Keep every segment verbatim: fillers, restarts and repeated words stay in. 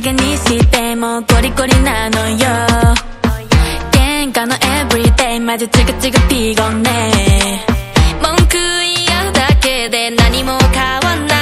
けにしてもゴリゴリなのよ。喧嘩のエブリデイマジチクチクピゴンね。文句言い合うだけで何も変わんない。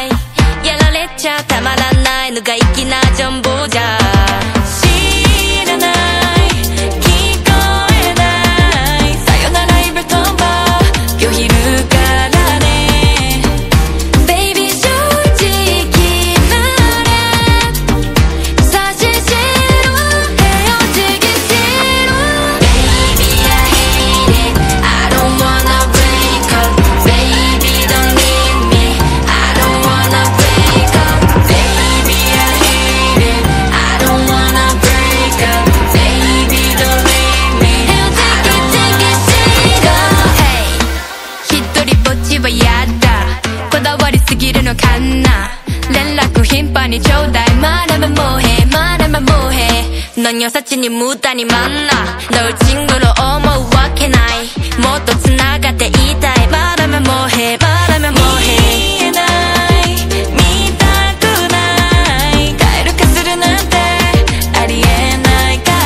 やられちゃたまらないのが粋なジョンボじゃ。知らない聞こえないさよならイブトンバー今日昼からね。ベイビー正直なれ差ししろ部屋をちぎしろ Baby I hate it I don't wanna break up Baby don't leave me I don't wanna break up Baby I hate it I don't wanna break up Baby don't leave me部屋をちぎちぎしろ Hey 一人ぼっちはやだこだわりすぎるのかな連絡頻繁にちょうだい말하면뭐해 말하면뭐해 넌 여사친이無駄に만나 널 친구로思うわけないもっと繋がっていたい말하면뭐해 말하면뭐해見えない見たくない帰るかするなんてありえないから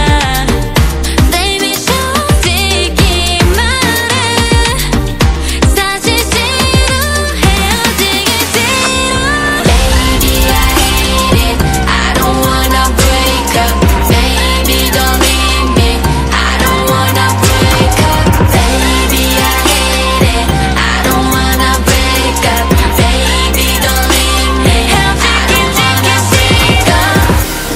Baby 正直まで差ししろ部屋をちぎしろ Baby I hate it I don't wanna break up Baby don't leave me I don't wanna break up Baby I hate it I don't wanna break up Baby don't leave me I don't wanna break up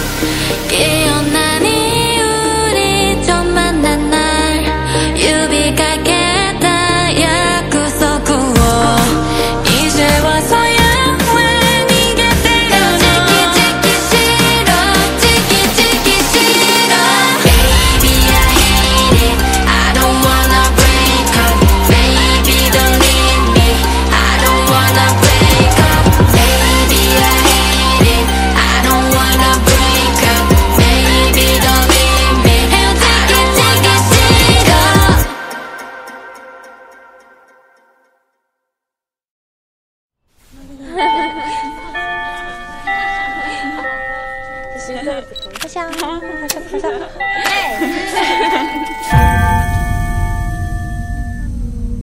기억나니 우리 처음 만난 날 유비가겠다 약속으로 이제 와서야 왜 네게 때려줘 지키지키 싫어 지키지키 싫어 Baby I hate it I don't wanna break up Baby don't leave me I don't wanna break up Baby I hate it I don't wanna break up Baby don't leave me 헤어지기 지기 싫어. 香香，香香，香香，哎。